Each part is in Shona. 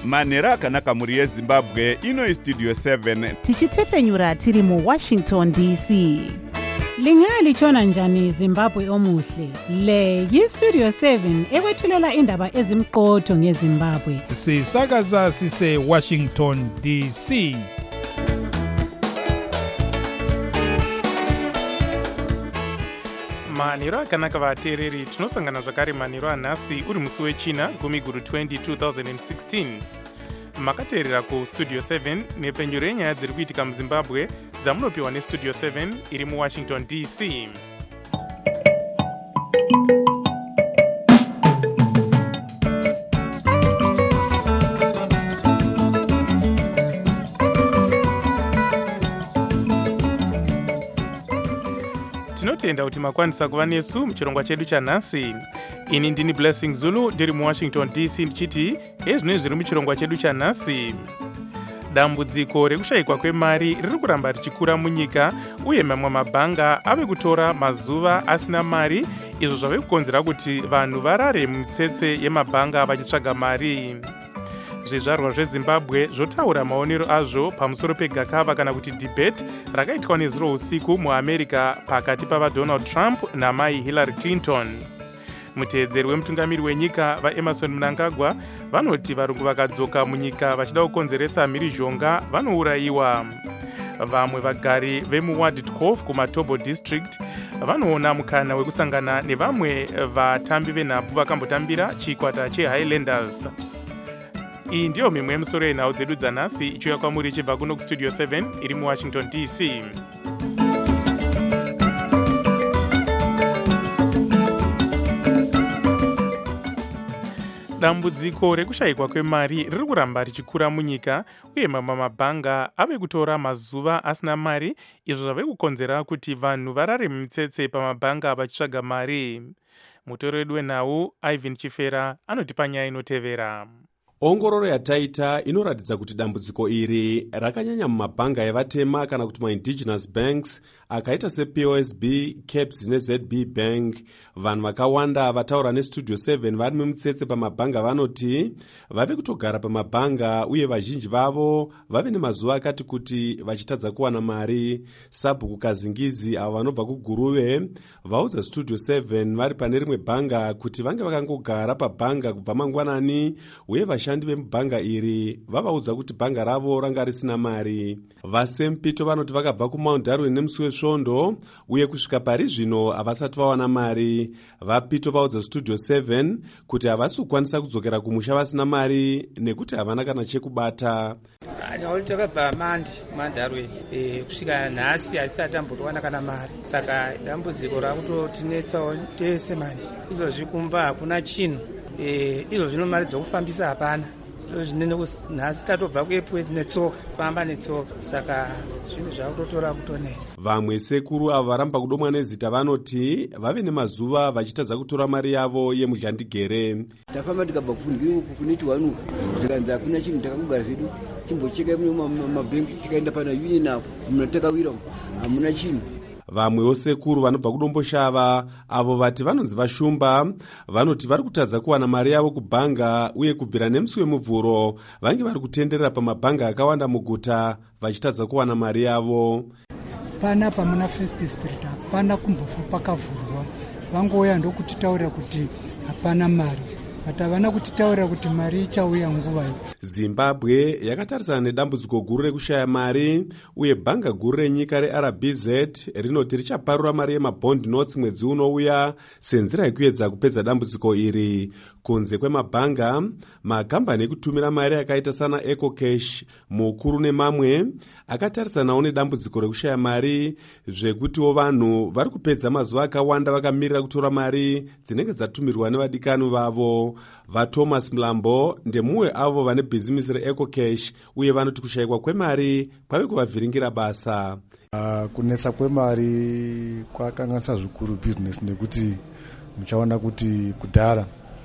manhero akanaka mhuri yezimbabwe. Ino istudio 7 tichitefenyura tiri muWashington DC. Lingalitshona njani Zimbabwe omuhle? Le yiStudio 7 ekwethulela indaba ezimqotho ngeZimbabwe. Sisakaza sise Washington DC. Manhero akanaka vateereri, tinosangana zvakare manhero anhasi uri musi wechina 10/20/2016. Makateerera kuStudio 7 nepfenyuro yenyaya dziri kuitika muZimbabwe dzamunopiwa neStudio 7 iri muWashington DC. Tinotenda kuti makwanisa kuva nesu muchirongwa chedu chanhasi. Ini ndini Blessing Zulu ndiri muWashington DC ndichiti ezvino zviri muchirongwa chedu chanhasi. Dambudziko rekushayikwa kwemari riri kuramba richikura munyika uye mamwe mabhanga ave kutora mazuva asina mari, izvo zvave kukonzera kuti vanhu varare mumitsetse yemabhanga vachitsvaga mari. Zvizvarwa zveZimbabwe zvotaura maonero azvo pamusoro pegakava kana kuti debate rakaitwa nezuro usiku muAmerica pakati pavaDonald Trump namai Hillary Clinton. Muteedzeri wemutungamiri wenyika vaEmerson Mnangagwa vanoti varungu vakadzoka munyika vachida kukonzeresa mhirizhonga vanourayiwa. Vamwe vagari vemuWard Dkof kuMatobo District vanoona mukana wekusangana nevamwe vatambi venhabvu vakambotambira chikwata cheHighlanders. Iyi ndiyo mimwe yemisoro yenhau dzedu dzanhasi ichiuya kwamuri ichibva kuno kuStudio 7 iri muWashington DC. Dambudziko rekushayikwa kwemari riri kuramba richikura munyika uye mamwe mabhanga ave kutora mazuva asina mari, izvo zvave kukonzera kuti vanhu varare mumitsetse pamabhanga vachitsvaga mari. Mutori wedu wenhau Ivan Chifera anotipa nyaya inotevera. Ongororo yataita inoratidza kuti dambudziko iri rakanyanya mumabhanga evatema kana kuti ma-indigenous banks akaita sePOSB, CAPS neZB Bank. Vanhu vakawanda vataura neStudio 7 vari mumutsetse pamabhanga vanoti vave kutogara pamabhanga uye vazhinji vavo vave nemazuva akati kuti vachitadza kuwana mari. Sabhuku Kazingizi avo vanobva kuGuruve vaudza Studio 7 vari pane rimwe bhanga kuti vange vakangogara pabhanga kubva mangwanani uye vashandi vemubhanga iri vavaudza kuti bhanga ravo ranga risina mari. VaSempito vanoti vakabva kuMount Darwin nemusi wesvondo uye kusvika pari zvino havasati vawana mari. VaPito vaudza Studio 7 kuti havasi kukwanisa kudzokera kumusha vasina mari nekuti havana kana chekubata. Takabva Darwin kusvika nhasi asati ambowana kana mari, saka dambudziko rakutotinetsawo tese manje. Izvozvi kumba hakuna chinhu, izvozvino mari dzokufambisa hapana. Zvinene nhasi tatobva kuepwezi netsoka, famba netsoka, saka zvinhu zvakutotora kutonetsa. Vamwe sekuru avo varamba kudomwa nezita vanoti vave nemazuva vachitadza kutora mari yavo yemuzhandigere. Tafamba tikabva kufundira uku kuneti wanu tikanzi hakuna chinhu, takangogara zvedu timbocheka mumabhengi tikaenda pana union apo munotakawira hamuna chinhu. Vamwewo sekuru vanobva kudomboshava avo vati vanonzi vashumba vanoti vari kutadza kuwana mari yavo kubhanga uye kubvira nemusi wemuvhuro vange vari kutenderera pamabhanga akawanda muguta vachitadza kuwana mari yavo. Panapa muna First Street hapana kumbofa pakavhurwa, vangouya ndokutitaurira kuti hapana mari, but havana kutitaurira kuti mari ichauya nguva iyi. Zimbabwe yakatarisana nedambudziko guru rekushaya mari uye bhanga guru renyika reRBZ rinoti richaparura mari yemabond notes mwedzi unouya senzira yekuedza kupedza dambudziko iri. Kunze kwemabhanga, makambani ekutumira mari akaita sana EcoCash, Mukuru nemamwe akatarisanawo nedambudziko rekushaya mari zvekutiwo vanhu vari kupedza mazuva akawanda vakamirira kutora mari dzinenge dzatumirwa nevadikani vavo. VaThomas Mlambo ndemumwe avo vane bhizimisi reEcoCash uye vanoti kushayikwa kwemari kwave kuvavhiringira basa. Kunetsa kwemari kwakanganisa zvikuru bhizinesi nekuti muchaona kuti kudhara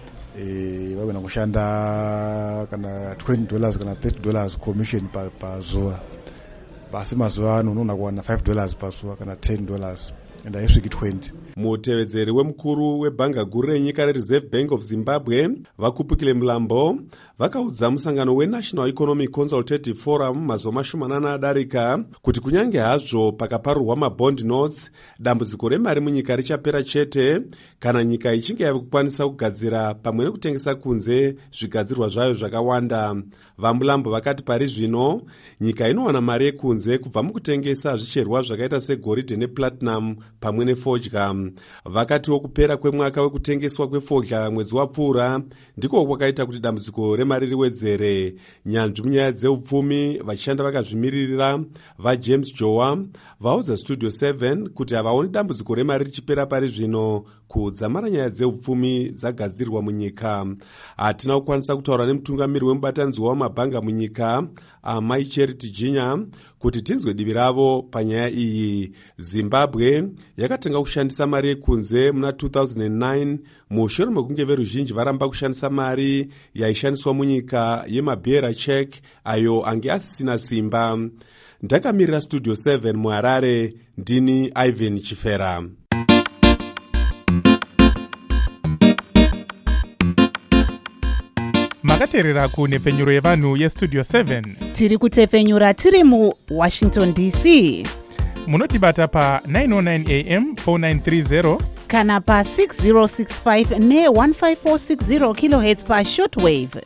vagona kushanda kana $20 kana $30 commission pazuva. basi mazuva ano unoona kuwana $5 pazuva kana $10 and haisviki 20. mutevedzeri wemukuru webhanga guru renyika rereserve bank of zimbabwe vakupikile mulambo vakaudza musangano wenational economic consultative forum mazuva mashomanana adarika kuti kunyange hazvo pakaparurwa mabond notes, dambudziko remari munyika richapera chete kana nyika ichinge yave kukwanisa kugadzira pamwe nekutengesa kunze zvigadzirwa zvayo zvakawanda. vamulambo vakati pari zvino nyika inowana mari yekunze kubva mukutengesa zvicherwa zvakaita segoridhe neplatinum pamwe nefodya. vakatiwo kupera kwemwaka wekutengeswa kwefodya mwedzi wapfuura ndiko kwakaita kuti dambudziko remari riwedzere. nyanzvi munyaya dzeupfumi vachishanda vakazvimiririra vajames jowa vaudza studio 7 kuti havaoni dambudziko remari richipera pari zvino kudzamara nyaya dzeupfumi dzagadzirwa munyika. hatina kukwanisa kutaura nemutungamiri wemubatanidzi wamabhanga munyika amai charity jinya kuti tinzwe divi ravo panyaya iyi. zimbabwe yakatenga kushandisa mari yekunze muna 2009 mushure mekunge veruzhinji varamba kushandisa mari yaishandiswa munyika yemabhera check ayo ange asisina simba. ndakamirira studio 7 muharare, ndini Ivan Chifera. makateerera kunhepfenyuro yevanhu yestudio 7. tiri kutepfenyura tiri muwashington dc. munotibata pa 909 am 4930 kana pa 6065 ne15460 kilohertz pa shortwave.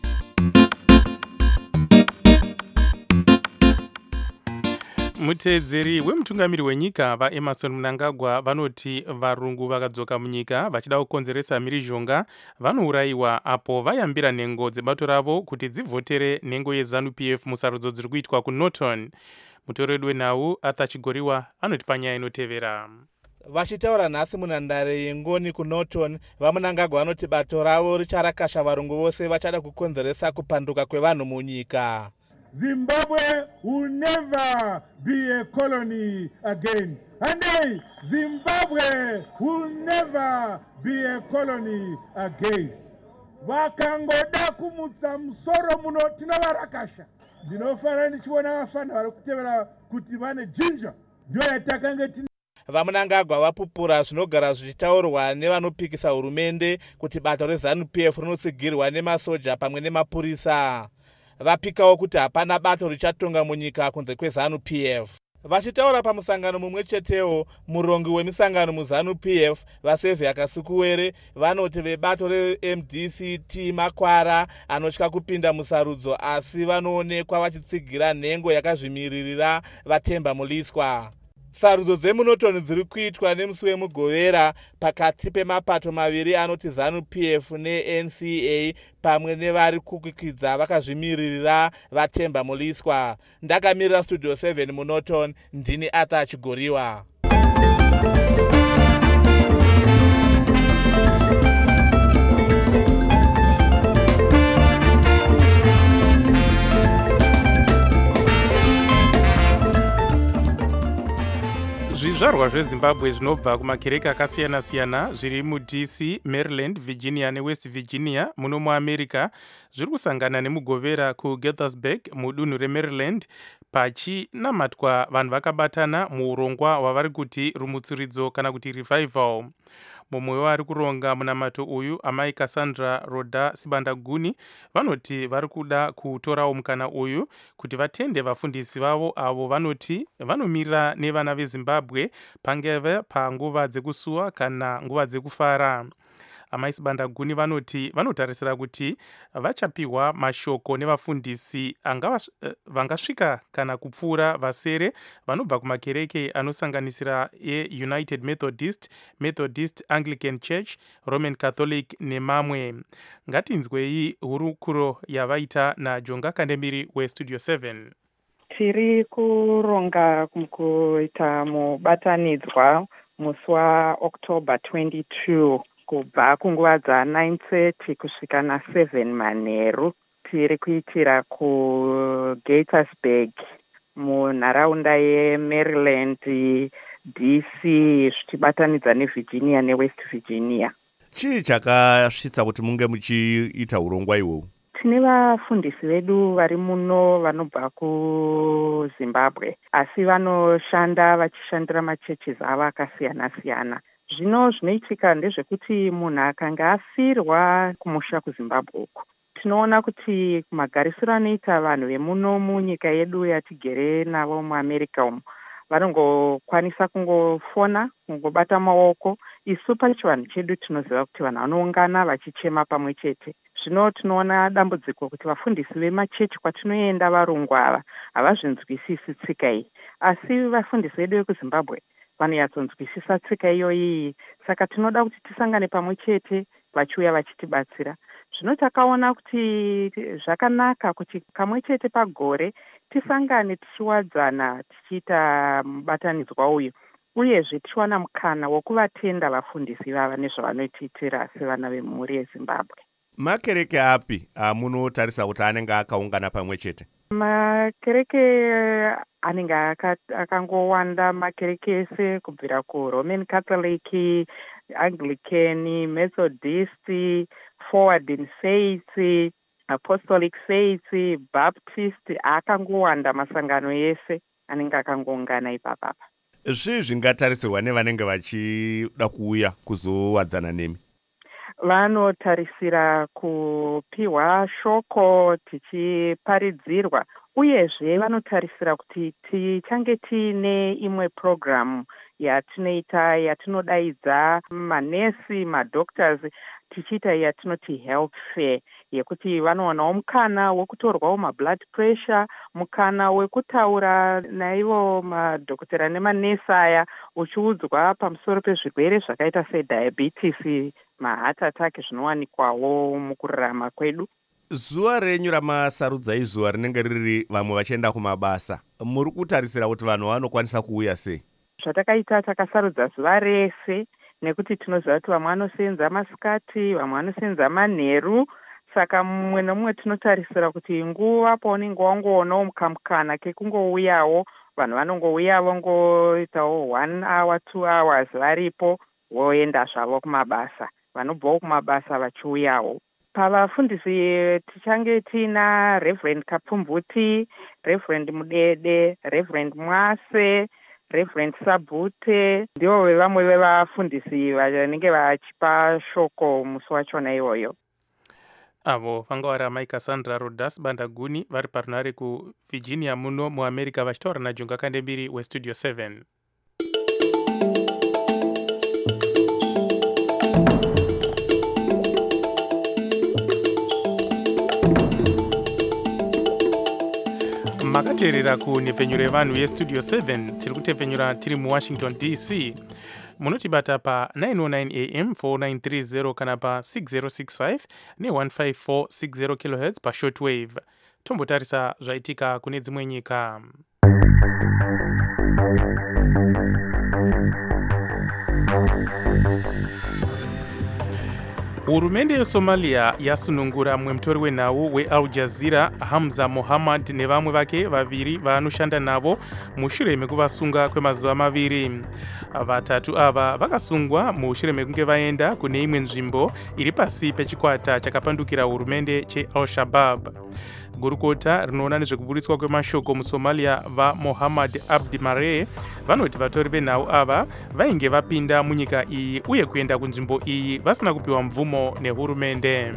muteedzeri wemutungamiri wenyika vaemerson mnangagwa vanoti varungu vakadzoka munyika vachida kukonzeresa mhirizhonga vanourayiwa apo vayambira nhengo dzebato ravo kuti dzivhotere nhengo yeZANU-PF musarudzo dziri kuitwa kuNorton. mutoredu wenhau Arthur Chigoriwa anoti panyaya inotevera. vachitaura nhasi munhandare yengoni kuNorton, vamunangagwa vanoti bato ravo richarakasha varungu vose vachada kukonzeresa kupanduka kwevanhu munyika. Zimbabwe will never be a colony again. And Zimbabwe will never be a colony again. Vakangoda kumutsa musoro muno tinavarakasha. Ndinofara ndichiona vafana vari kutevera kuti vane jinja. Ndio yatakange tina. vamunangagwa vapupura zvinogara zvichitaurwa nevanopikisa hurumende kuti bato reZANU-PF rinotsigirwa nemasoja pamwe nemapurisa. vapikawo kuti hapana bato richatonga munyika kunze kweZANU-PF. vachitaura pamusangano mumwe chetewo, murongi wemisangano muZANU-PF vaSevia Kasukuwere vanoti vebato reMDCT makwara anotya kupinda musarudzo asi vanoonekwa vachitsigira nhengo yakazvimiririra vaTemba Muliswa. sarudzo dzemuNorton dziri kuitwa nemusi wemugovera pakati pemapato maviri anoti ZANU-PF neNCA pamwe nevari kukwikidza vakazvimiririra vaTemba Muliswa. ndakamirira studio 7 muNorton, ndini Arthur Chigoriwa. zvizvarwa zvezimbabwe zvinobva kumakereke akasiyana-siyana zviri muDC, Maryland, Virginia neWest Virginia muno muamerica zviri kusangana nemugovera kuGaithersburg mudunhu reMaryland pachinamatwa vanhu vakabatana muurongwa hwavari kuti rumutsuridzo kana kuti revival. mumwe wavari kuronga munamato uyu amai Cassandra Roda Sibandaguni vanoti vari kuda kutorawo mukana uyu kuti vatende vafundisi vavo avo vanoti vanomirira nevana veZimbabwe pangeve panguva dzekusuwa kana nguva dzekufara. amai Sibandaguni vanoti vanotarisira kuti vachapiwa mashoko nevafundisi vangasvika kana kupfuura vasere vanobva kumakereke anosanganisira eUnited Methodist, Anglican Church, Roman Catholic nemamwe. ngatinzwei hurukuro yavaita naJonga Kandemiri weStudio 7. tiri kuronga kuita mubatanidzwa musi waOctober 22 kubva kunguva dza9:30 kusvika na7 manheru. tiri kuitira kuGaithersburg munharaunda yeMaryland, DC zvichibatanidza neVirginia neWest Virginia. chii chakasvitsa kuti munge muchiita urongwa ihwohwu? tine vafundisi vedu vari muno vanobva kuZimbabwe, asi vanoshanda vachishandira machurches avo akasiyana-siyana. Zvino zvinoitika ndezvekuti munhu akanga afirwa kumusha kuZimbabwe uku, tinoona kuti magarisiro anoita vanhu vemuno munyika yedu yatigere navo muAmerica umu, vanongokwanisa kungofona, kungobata maoko. Isu pachivanhu chedu tinoziva kuti vanhu vanoungana vachichema pamwe chete. Zvino tinoona dambudziko kuti vafundisi vemachechi kwatinoenda varungu ava havazvinzwisisi tsika iyi, asi vafundisi vedu vekuZimbabwe vanonyatsonzwisisa tsika iyoyi. Saka tinoda kuti tisangane pamwe chete vachiuya vachitibatsira. Zvino takaona kuti zvakanaka kuti kamwe chete pagore tisangane tichiwadzana tichiita mubatanidzwa uyu, uyezve tichiwana mukana wokuvatenda vafundisi vava nezvavanotiitira sevana vemhuri yeZimbabwe. Makereke api munotarisa kuti anenge akaungana pamwe chete? Makereke anenge akangowanda, makereke ese kubvira kuRoman Catholic, Anglican, Methodist, Forward in Faith, Apostolic Faith, Baptist, akangowanda masangano ese anenge akangoungana ipapa. Zvii zvingatarisirwa nevanenge vachida kuuya kuzowadzana nemi? Vanotarisira kupiwa shoko tichiparidzirwa, uyezve vanotarisira kuti tichange tiine imwe programu yatinoita yatinodaidza manesi, madoctors, tichiita yatinoti health fair, yekuti vanowanawo mukana wekutorwawo mablood pressure, mukana wekutaura naivo madhokotera nemanesi aya uchiudzwa pamusoro pezvirwere zvakaita sediabetes, maheart attack zvinowanikwawo mukurarama kwedu. Zuva renyu ramasarudza izuva rinenge riri vamwe vachienda kumabasa, muri kutarisira kuti vanhu vanokwanisa kuuya sei? Zvatakaita takasarudza zuva rese nekuti tinoziva kuti vamwe vanosenza masikati, vamwe vanosenza manheru. Saka mumwe nomumwe tinotarisira kuti nguva paunenge wangoonawo mukamukana kekungouyawo, vanhu vanongouya vongoitawo 1 hour 2 hours varipo voenda zvavo kumabasa, vanobvawo kumabasa vachiuyawo. Pavafundisi tichange tina Reverend Kapfumvuti, Reverend Mudede, Reverend Mwase, Reverend Sabute, ndivo vamwe vevafundisi vanenge vachipa shoko musi wachona iwoyo. Avo vanga vari amai Cassandra Rodas Bandaguni vari parunare kuVirginia muno muAmerica vachitaura naJunga Kandembiri weStudio 7. Makateerera kunhepfenyuro yevanhu yeStudio 7 tiri kutepfenyura tiri muWashington DC. Munotibata pa 909 AM 4930 kana pa 6065 ne15460 kHz pa shortwave. Tombotarisa zvaitika kune dzimwe nyika. Hurumende yeSomalia yasunungura mumwe mutori wenhau weAl Jazeera Hamza Mohammad nevamwe vake vaviri vanoshanda navo mushure mekuvasunga kwemazuva maviri. Vatatu ava vakasungwa mushure mekunge vaenda kune imwe nzvimbo iri pasi pechikwata chakapandukira hurumende cheAl-Shabaab. Gurukota rinoona nezvekuburiswa kwemashoko muSomalia vaMohammad Abdi Mare vanoti vatori venhau ava vainge vapinda munyika iyi uye kuenda kunzvimbo iyi vasina kupiwa mvumo nehurumende.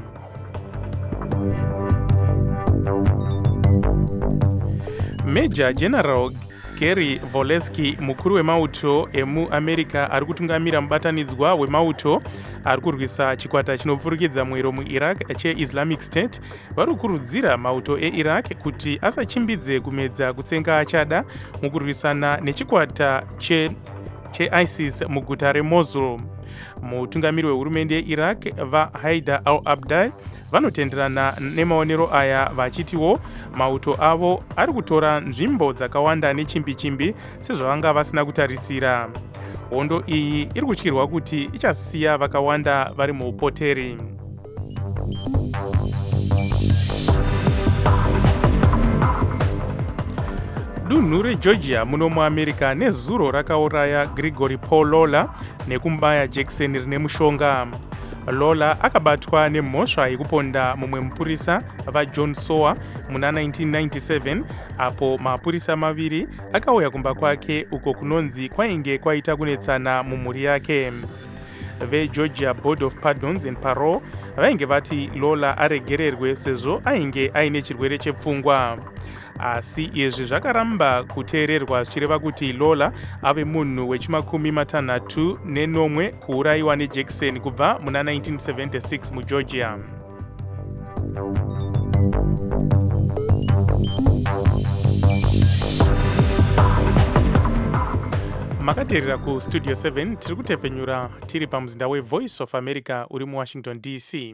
Major General Gary Volesky, mukuru wemauto emuAmerica ari kutungamira mubatanidzwa wemauto ari kurwisa chikwata chinopfurikidza mwero muIraq cheIslamic State, vari kukurudzira mauto eIraq kuti asachimbidze kumedza kutsenga achada mukurwisana nechikwata cheISIS muguta reMosul. Mutungamiri wehurumende yeIraq vaHaidar al-Abadi vanotenderana nemaonero aya vachitiwo mauto avo ari kutora nzvimbo dzakawanda nechimbi-chimbi sezvavanga vasina kutarisira. Hondo iyi iri kutyirwa kuti ichasiya vakawanda vari muupoteri. Dunhu reGeorgia muno muAmerica nezuro rakauraya Gregory Paul Lawler nekumubaya jekiseni rine mushonga. Lola akabatwa nemhosva yekuponda mumwe mupurisa vaJohn Sower muna 1997 apo mapurisa maviri akauya kumba kwake uko kunonzi kwainge kwaita kunetsana mumhuri yake. VeGeorgia Board of Pardons and Parole vainge vati Lola aregererwe sezvo ainge aine chirwere chepfungwa. Asi izvi zvakaramba kuteererwa zvichireva kuti Lola ave munhu wechi60 kuurayiwa nejekiseni kubva muna 1976 muGeorgia. Makateerera kustudio 7 tiri kutepfenyura tiri pamuzinda weVoice of America uri muWashington DC.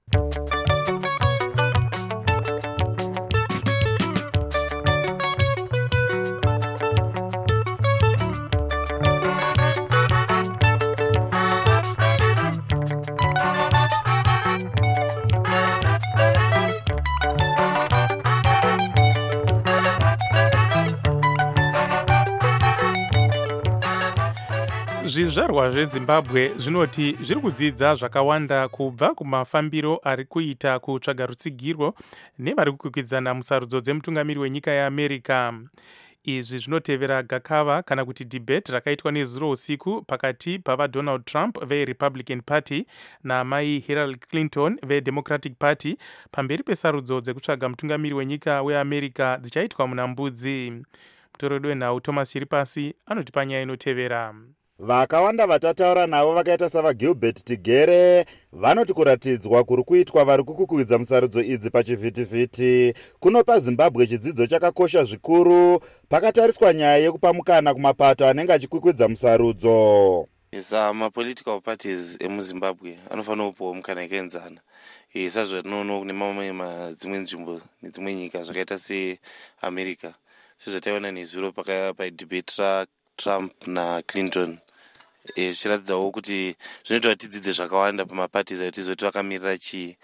Zvizvarwa zveZimbabwe zvinoti zviri kudzidza zvakawanda kubva kumafambiro ari kuita kutsvaga rutsigiro nevari kukwikwidzana musarudzo dzemutungamiri wenyika yeAmerica. Izvi zvinotevera gakava kana kuti debate rakaitwa nezuro usiku pakati pavaDonald Trump veRepublican Party naamai Hillary Clinton veDemocratic Party pamberi pesarudzo dzekutsvaga mutungamiri wenyika weAmerica dzichaitwa muna Mbudzi. Mutoredo wenhau Thomas Chiripasi anoti panyaya inotevera. Vakawanda vatataura navo vakaita savaGilbert Tigere vanoti kuratidzwa kuri kuitwa vari kukukwidza musarudzo idzi pachivhitivhiti kunopa Zimbabwe chidzidzo chakakosha zvikuru pakatariswa nyaya yekupa mukana kumapato anenge achikwikwidza musarudzo. Mapolitical parties emuZimbabwe anofanira kupiwa mukana yakaenzana sezvatinoona kune mamwe dzimwe nzvimbo nedzimwe nyika zvakaita seAmerica sezvataiona nezuro padebate raTrump naClinton. Zvichiratidzawo kuti zvinoita kuti tidzidze zvakawanda pamaparties ayo tizoti vakamirira chii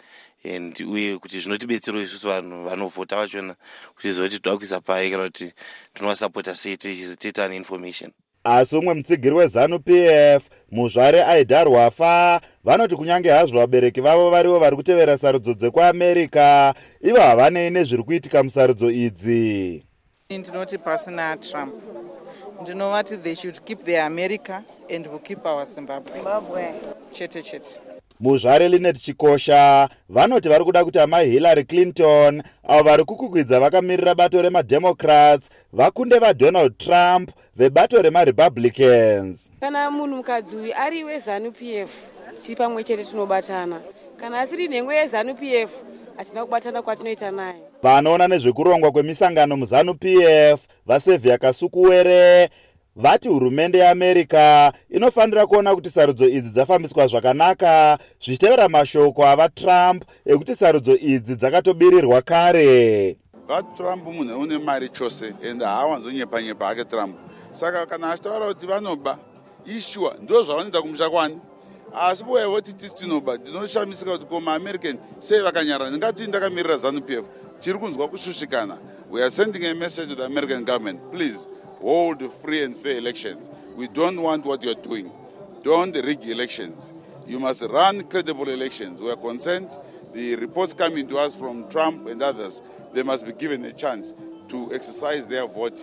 uye kuti zvinotibetserawo isusu vanhu vanovhota vachona kuchiziva kuti toda kuisa pai kana kuti tinovasapota sei tichizotiita neinformation. Asi umwe mutsigiri weZANU-PF muzvare Aida Rwafa vanoti kunyange hazvo vabereki vavo varivo vari kutevera sarudzo dzekuAmerica ivo havanei nezviri kuitika musarudzo idzi. Ndinoti pasina Trump ndinovati they should keep their America and we'll keep our Zimbabwe. Chete. Muzvare Linet Chikosha vanoti vari kuda kuti amai Hillary Clinton avo vari kukukwidza vakamirira bato remademocrats vakunde vaDonald Trump vebato remaRepublicans. Kana munhu mukadzi uyu ari weZANU-PF tipamwe chete tinobatana, kana asiri nhengo yeZANU-PF hatina kubatana kwatinoita naye. Vanoona nezvekurongwa kwemisangano muZANU-PF vaSevia Kasukuwere vati hurumende yeAmerica inofanira kuona kuti sarudzo idzi dzafambiswa zvakanaka zvichitevera mashoko avaTrump ekuti sarudzo idzi dzakatobirirwa kare. Trump munhu une mari chose ende haawanzonyepa hake Trump. Saka kana achitaura kuti vanoba ishua ndo zvavanoita kumusha kwani. Asi voti tisi tinoba tinoshamisika kuti koma American sei vakanyarara. Ndingati ndakamirira ZANU-PF tiri kunzwa kushushikana. We are sending a message to the American government. Please hold free and fair elections. We don't want what you're doing. Don't rig elections. You must run credible elections. We are concerned. The reports coming to us from Trump and others, they must be given a chance to exercise their vote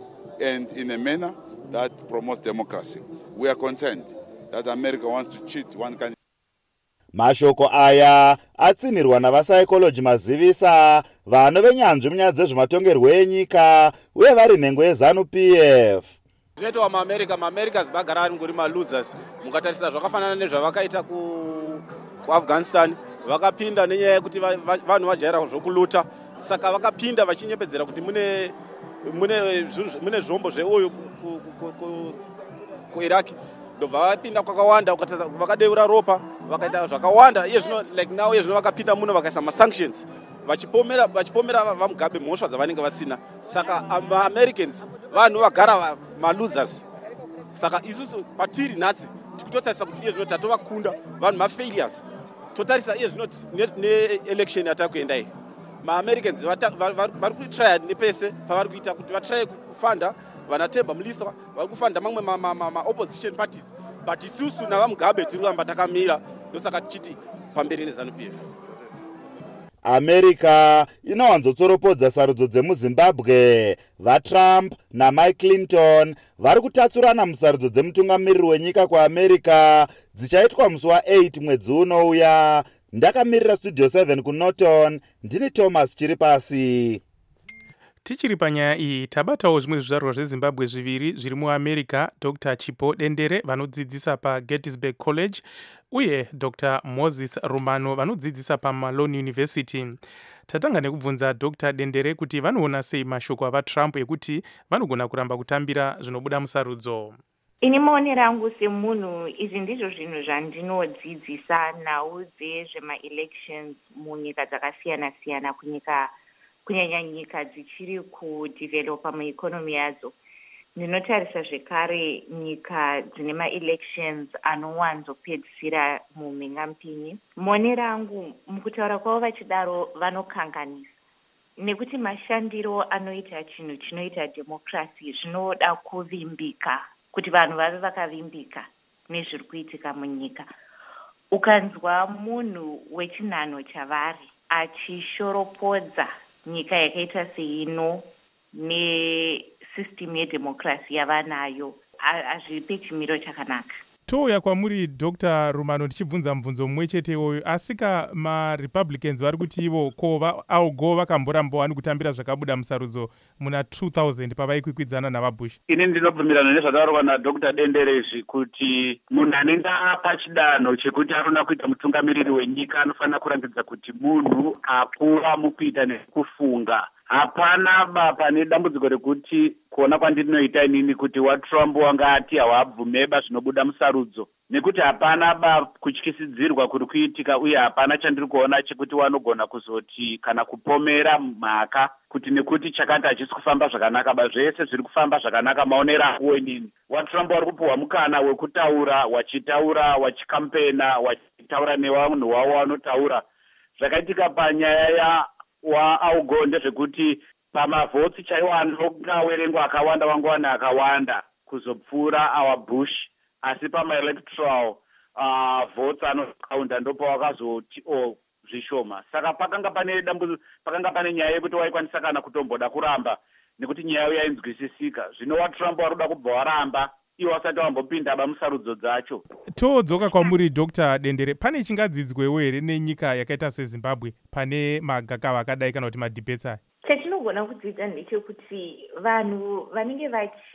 and in a manner that promotes democracy. We are concerned that America wants to cheat one country. Mashoko aya atsinirwa navapsychology mazivisa vano venyanzvi munyaya dzezvematongerwo enyika uye vari nhengo yeZANU-PF. Zvinoitwa maAmericans vagara vari ngori malosers. Mukatarisa zvakafanana nezvavakaita kuAfghanistan, vakapinda nenyaya yekuti vanhu vajaira zvokuluta, saka vakapinda vachinyepedzera kuti mune zvombo zveoyo kuIraq. Ndobva vapinda kwakawanda vakadeura ropa vakaita zvakawanda iye zvino like now iye zvino vakapinda muno vakaisa masanctions vachipomera vaMugabe mhosva dzavanenge vasina. Saka Americans vanhu vagara malosers. Saka isusu patiri nhasi tikutotarisa kuti iye zvino tatovakunda vanhu mafailures. Totarisa iye zvino neelection yatakuenda iyi. MaAmericans vari kutrya nepese pavari kuita kuti vatraye kufanda vanatemba mulisa vari kufanda mamwe ma opposition parties, but isusu navaMugabe tiri kuramba takamira ndosaka tichiti pamberi neZANU-PF. america inowanzotsoropodza sarudzo dzemuzimbabwe. vatrump namike clinton vari kutatsurana musarudzo dzemutungamiriri wenyika kuamerica dzichaitwa musi wa8 mwedzi unouya. ndakamirira studio 7 kunorton, ndini thomas chiri pasi. Tichiri panyaya iyi tabatawo zvimwe zvizvarwa zvezimbabwe zviviri zviri muamerica, Dr. Chipo Dendere vanodzidzisa paGettysburg College uye Dr. Moses Rumano vanodzidzisa paMalone University. Tatanga nekubvunza Dr. Dendere kuti vanoona sei mashoko avaTrump ekuti vanogona kuramba kutambira zvinobuda musarudzo. Ini maonero angu semunhu, izvi ndizvo zvinhu zvandinodzidzisa nhau dzezvema-elections munyika dzakasiyana-siyana kunyanya nyika dzichiri kudevelopa mueconomy yadzo. Ndinotarisa zvekare nyika dzine ma-elections anowanzopedzisira mumhingamupinyi. Maonero angu mukutaura kwavo vachidaro vanokanganisa, nekuti mashandiro anoita chinhu chinoita democracy zvinoda kuvimbika, kuti vanhu vave vakavimbika nezviri kuitika munyika. Ukanzwa munhu wechinhano chavari achishoropodza nyika yakaita seino nesystem yedemocracy yavanayo, hazvipe chimiro chakanaka. Touya kwamuri Dr. Rumano tichibvunza mubvunzo mumwe chete iwoyo, asika maRepublicans vari kuti ivo go vakamborambowani kutambira zvakabuda musarudzo muna 2000 pavaikwikwidzana navaBush. Ini ndinobvumirana nezvataurwa naDr. Dendere izvi kuti munhu anenge apa chidanho chekuti anoda kuita mutungamiriri wenyika anofanira kurangidza kuti munhu akura mukuita nekufunga. Hapana pane dambudziko rekuti kuona kwandinoita inini kuti waTrump wanga ati hawabvumeba zvinobuda musarudzo, nekuti hapana kutyisidzirwa kuri kuitika, uye hapana chandiri kuona chekuti wanogona kuzoti kana kupomera mhaka kuti nekuti chakati hachisi kufamba zvakanaka. Zvese zviri kufamba zvakanaka maonero angu inini. waTrump wari kupiwa mukana wekutaura, wachikampena, wachitaura nevanhu wavo wanotaura. Zvakaitika panyaya waaugonde zvekuti pamavhotsi chaiwo anowerengwa akawanda wangowana akawanda kuzopfuura awaBush, asi pamaelectoral votes anokaunda ndopa wakazoti zvishoma. Saka pakanga pane nyaya yekuti waikwanisa kana kutomboda kuramba nekuti nyaya yainzwisisika. Zvino waTrump warikuda kubva waramba iwo wasati wambopinda musarudzo dzacho. Todzoka kwamuri Dr. Dendere, pane chingadzidzwewo here nenyika yakaita seZimbabwe pane magakava akadai kana kuti madebate aya? Chatinogona kudzidza ndechekuti vanhu vanenge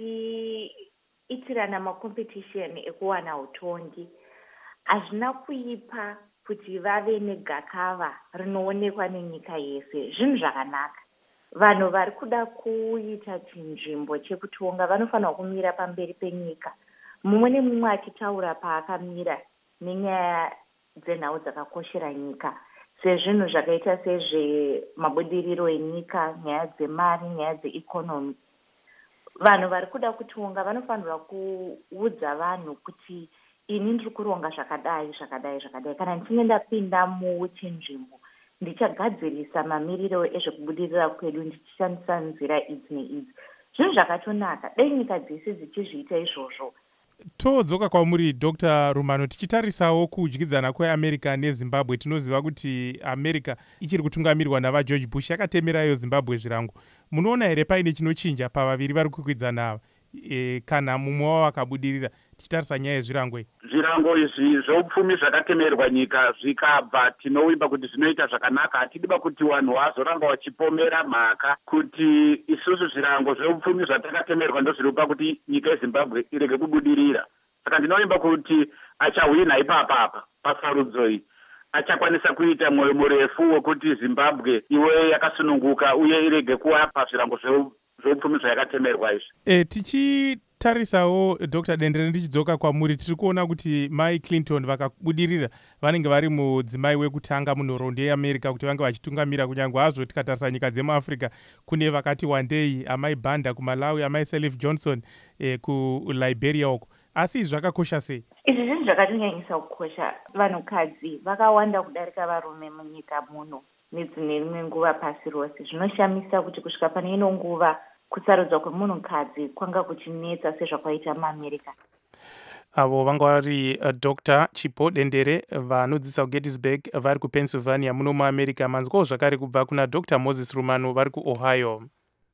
vachiitirana macompetition ekuwana utongi hazvina kuipa kuti vave negakava rinoonekwa nenyika yese. Zvinhu zvakanaka. Vanhu vari kuda kuita chinzvimbo chekutonga vanofanira kumira pamberi penyika, mumwe nemumwe achitaura paakamira nenyaya dzenhau dzakakoshera nyika, sezvinhu zvakaita sezvemabudiriro enyika, nyaya dzemari, nyaya dzeikonomi. Vanhu vari kuda kutonga vanofanira kuudza vanhu kuti ini ndiri kuronga zvakadai. Kana ndichinge ndapinda muchinzvimbo ndichagadzirisa mamiriro ezvekubudirira kwedu ndichishandisa nzira idzi neidzi. Zvinhu zvakatonaka. Dai nyika dzese dzichizviita izvozvo. Todzoka kwamuri Dr. Rumano, tichitarisawo kudyidzana kweAmerica neZimbabwe. Tinoziva kuti America ichiri kutungamirwa navaGeorge Bush yakatemerayo Zimbabwe zvirango. Munoona here paine chinochinja pavaviri vari kukwidzana kana mumwe wavo akabudirira, tichitarisa nyaya yezvirango iyi? Zvirango izvi zveupfumi zvakatemerwa nyika zvikabva, tinovimba kuti zvinoita zvakanaka. Hatidiba kuti vanhu vazoramba vachipomera mhaka kuti isusu zvirango zveupfumi zvatakatemerwa ndozviripa kuti nyika yeZimbabwe irege kubudirira. Saka ndinovimba kuti achahwina ipapa pasarudzo iyi. Achakwanisa kuita mwoyo murefu wekuti Zimbabwe iwe yakasununguka uye irege kuva pazvirango zveupfumi zvayakatemerwa izvi. Tichitarisawo Dr. Dendere, ndichidzoka kwamuri, tiri kuona kuti Mai Clinton vakabudirira vanenge vari mudzimai wekutanga munhoroondo yeAmerica kuti vange vachitungamira, kunyange hazvo tikatarisa nyika dzemuAfrica kune vakati wandei, amai Banda kuMalawi, amai Sirleaf Johnson kuLiberia uko. Asi zvakakosha sei? Izvi zvinhu zvakatonyanyisa kukosha. Vanhukadzi vakawanda kudarika varume munyika muno nedzimwe rimwe nguva pasi rose. Zvinoshamisa kuti kusvika pane ino nguva kusarudzwa kwemunhukadzi kwanga kuchinetsa sezvakwaita muAmerica. avo vanga vari Dr Chipo Dendere vanodzidzisa kuGettysburg vari kuPennsylvania muno muamerica. Manzwawo zvakare kubva kuna Dr Moses Rumano vari kuOhio.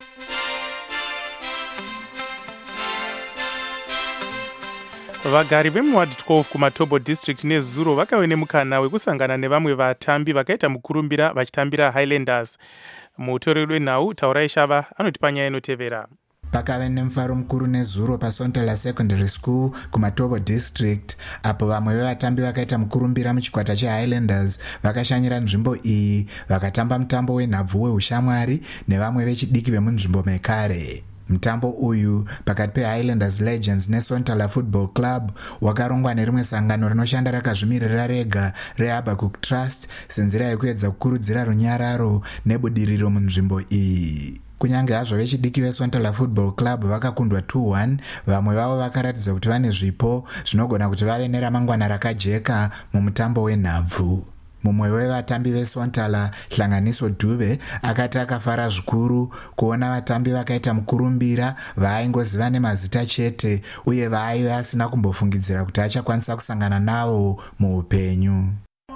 Vagari vemuward 12 kuMatobo district nezuro vakave nemukana wekusangana nevamwe vatambi vakaita mukurumbira vachitambira Highlanders. Mutoreri wenhau Taurai Shava anotipa nyaya inotevera. Pakave nemufaro mukuru nezuro paSontala Secondary School kuMatobo district apo vamwe vevatambi vakaita mukurumbira muchikwata cheHighlanders vakashanyira nzvimbo iyi vakatamba mutambo wenhabvu weushamwari nevamwe vechidiki vemunzvimbo mekare. Mutambo uyu pakati peHighlanders Legends neSontala Football Club wakarongwa nerimwe sangano rinoshanda rakazvimirira rega reHabakkuk Trust senzira yekuedza kukurudzira runyararo nebudiriro munzvimbo iyi. Kunyange hazvo vechidiki veSontala Football Club vakakundwa 2-1, vamwe vavo vakaratidza kuti vane zvipo zvinogona kuti vave neramangwana rakajeka mumutambo wenhabvu. Mumwe wevatambi veSontala Hlanganiso Dube akati akafara zvikuru kuona vatambi vakaita mukurumbira vaaingoziva nemazita chete uye vaaive asina kumbofungidzira kuti achakwanisa kusangana navo muupenyu.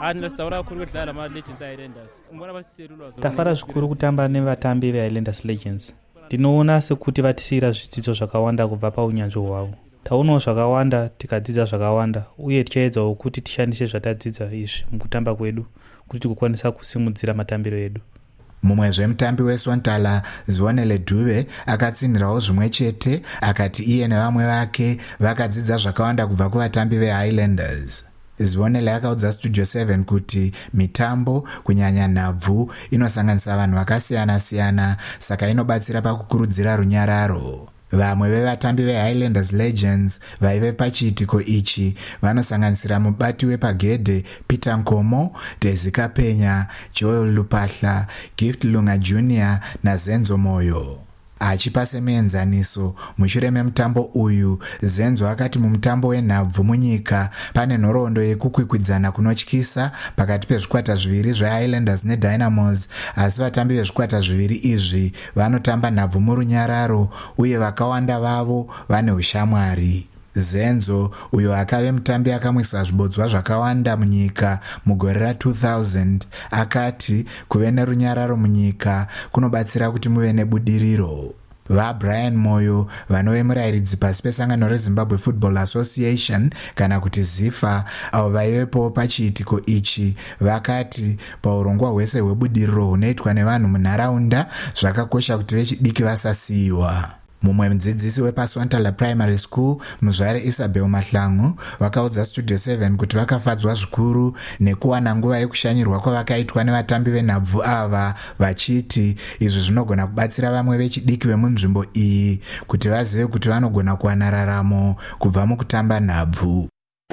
Tafara zvikuru kutamba nevatambi veHighlanders Legends. Ndinoona sekuti vatisira zvidzidzo zvakawanda kubva paunyanzvi hwavo. Taunawo zvakawanda, tikadzidza zvakawanda, uye tichaedzawo kuti tishandise zvatadzidza izvi mukutamba kwedu kuti tikukwanisa kusimudzira matambiro edu. Mumwe zvemutambi weSontala Zvionele Dube akatsinhirawo zvimwe chete akati iye nevamwe vake vakadzidza zvakawanda kubva kuvatambi veHighlanders. Zvionele akaudza Studio 7 kuti mitambo kunyanya nhabvu inosanganisa vanhu vakasiyana-siyana saka inobatsira pakukurudzira runyararo. Vamwe vevatambi veHighlanders Legends vaive pachiitiko ichi vanosanganisira mubati wepagedhe Peter Nkomo, Desi Kapenya, Joel Lupahla, Gift Lunga Jr. naZenzo Moyo. Achipa semuenzaniso mushure memutambo uyu, Zenzo akati mumutambo wenhabvu munyika pane nhoroondo yekukwikwidzana kunotyisa pakati pezvikwata zviviri zveHighlanders neDynamos, asi vatambi vezvikwata zviviri izvi vanotamba nhabvu murunyararo uye vakawanda vavo vane ushamwari. Zenzo uyo akave mutambi akamwisa zvibodzwa zvakawanda munyika mugore ra2000 akati kuve nerunyararo munyika kunobatsira kuti muve nebudiriro. VaBrian Moyo vanove murayiridzi pasi pesangano reZimbabwe Football Association kana kuti ZIFA avo vaivepo pachiitiko ichi vakati paurongwa hwese hwebudiriro hunoitwa nevanhu munharaunda zvakakosha kuti vechidiki vasasiyiwa. Mumwe mudzidzisi wepaSontala Primary School muzvare Isabel Mahlangu vakaudza Studio 7 kuti vakafadzwa zvikuru nekuwana nguva yekushanyirwa kwavakaitwa nevatambi venhabvu ava vachiti izvi zvinogona kubatsira vamwe vechidiki vemunzvimbo iyi kuti vazive kuti vanogona kuwana raramo kubva mukutamba nhabvu.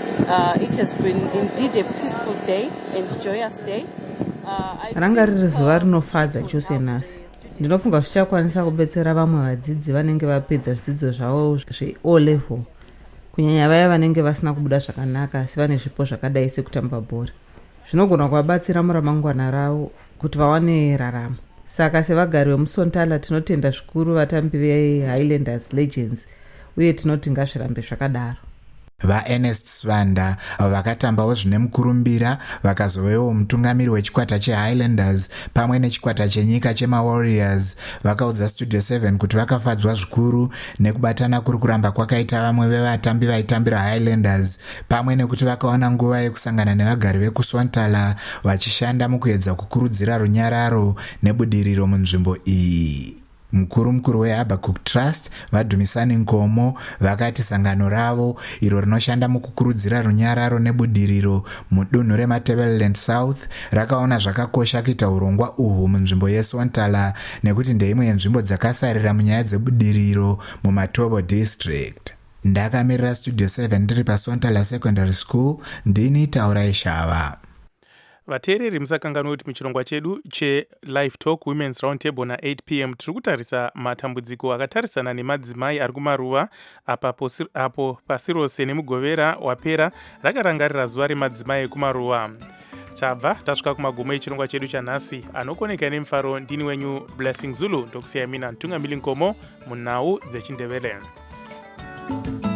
It has been indeed a peaceful day and joyous day. Ranga riri zuva rinofadza chose nhasi. Ndinofunga zvichakwanisa kubetsera vamwe vadzidzi vanenge vapedza zvidzidzo zvavo zveO level, kunyanya vaya vanenge vasina kubuda zvakanaka asi vane zvipo zvakadai sekutamba bhora. Zvinogona kuvabatsira muramangwana ravo kuti vawane raramo. Saka sevagari vemuSontala tinotenda zvikuru vatambi veHighlanders Legends uye tinoti ngazvirambe zvakadaro. VaErnest Svanda vakatambawo zvine mukurumbira vakazovewo mutungamiri wechikwata cheHighlanders pamwe nechikwata chenyika chemaWarriors vakaudza Studio 7 kuti vakafadzwa zvikuru nekubatana kuri kuramba kwakaita vamwe vevatambi vaitambira Highlanders pamwe nekuti vakawana nguva yekusangana nevagari vekuSontala vachishanda mukuedza kukurudzira runyararo nebudiriro munzvimbo iyi. Mukuru weHabakkuk Trust Vadhumisani Nkomo vakati sangano ravo iro rinoshanda mukukurudzira runyararo nebudiriro mudunhu reMatabeleland South rakaona zvakakosha kuita urongwa uhwu munzvimbo yeSontala nekuti ndeimwe yenzvimbo dzakasarira munyaya dzebudiriro muMatobo district. Ndakamirira Studio 7 ndiri paSontala Secondary School, ndini Taurai Shava. Vateereri musakanganwa kuti muchirongwa chedu cheLive Talk Women's Roundtable na8 p.m. tiri kutarisa matambudziko akatarisana nemadzimai ari kumaruva apo pasi rose nemugovera wapera rakarangarira zuva remadzimai ekumaruva. Tabva tasvika kumagumo echirongwa chedu chanhasi. Anokoneka nemufaro ndini wenyu Blessing Zulu, ndokusiyamina Ntungamili Nkomo munhau dzeChindevele.